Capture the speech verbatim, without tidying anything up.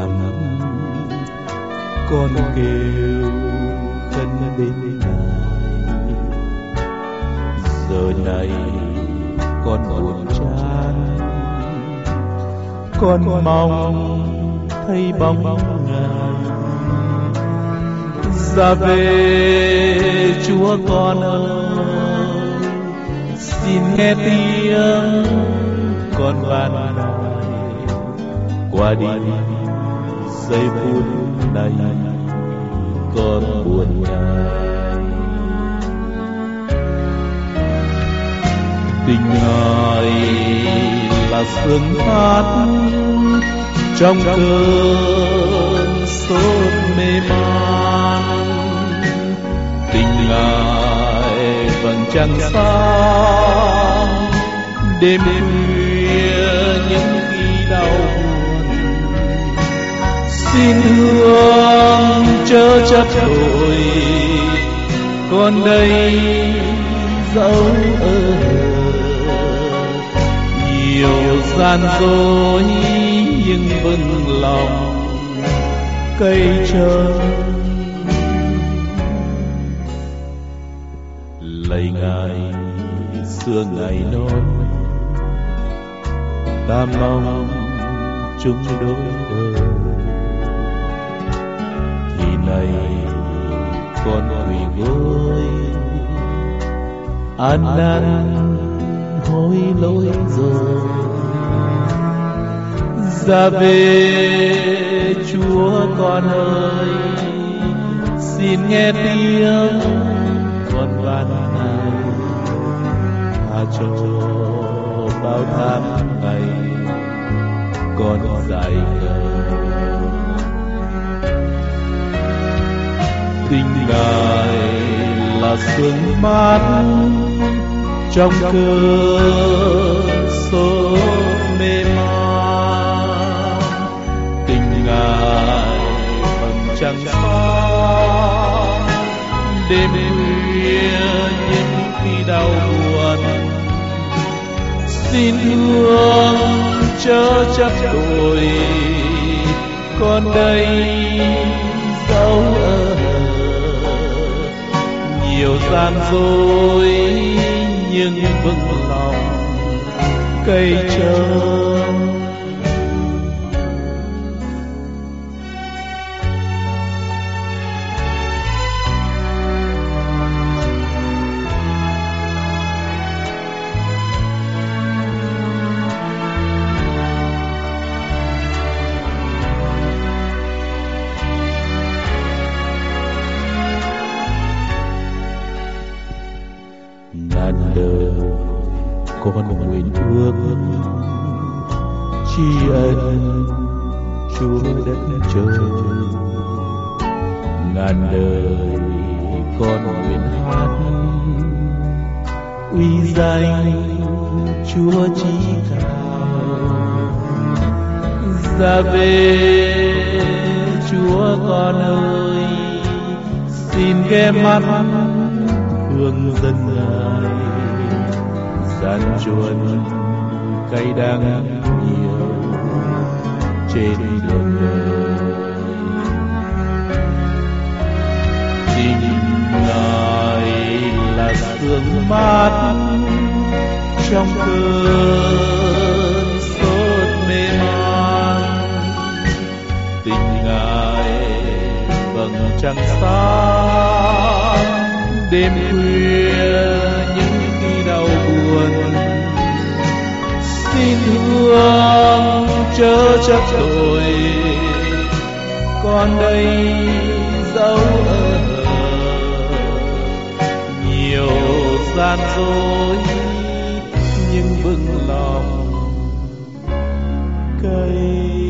nắng con kêu khấn bên Ngài. Giờ này con buồn chán, con mong thấy bóng Ngài. Ra về Chúa con ơi, xin nghe tiếng con van nài. Qua đi giây phút này con buồn nhai. Tình Ngài là sương mát trong cơn sốt mê man. Tình Ngài vầng trăng sáng đêm khuya những khi đau buồn. Xin thương chớ chấp tội con đây dẫu ở nhiều gian dối nhưng vững lòng cây trơn. Lạy Ngài xưa ngày non, ta mong chung đôi đời. Thì này con quỳ gối ăn năn hối lỗi rồi. Ra về Chúa con ơi, xin nghe tiếng con van nài. Tha cho bao tháng ngày con dài ngờ. Tình Ngài là sương mát trong cơn sốt mê man. Tình Ngài vầng trăng sáng đêm khuya những khi đau buồn. Xin thương chớ chấp tội con đây dẫu ở nhiều gian dối nhưng vững lòng cây trơn. Ngàn đời con nguyện ước tri ân Chúa đất trời. Ngàn đời con nguyện hát uy danh Chúa chí cao. Ra về Chúa con ơi, xin ghé mắt hương dân Ngài. Gian truân cay đắng nhiều trên đường đời. Tình Ngài là sương mát trong cơn sốt mê man. Tình Ngài vầng trăng sáng đêm khuya những khi đau buồn. Xin thương chớ chấp tội con đây dẫu ở nhiều gian dối nhưng vững lòng cây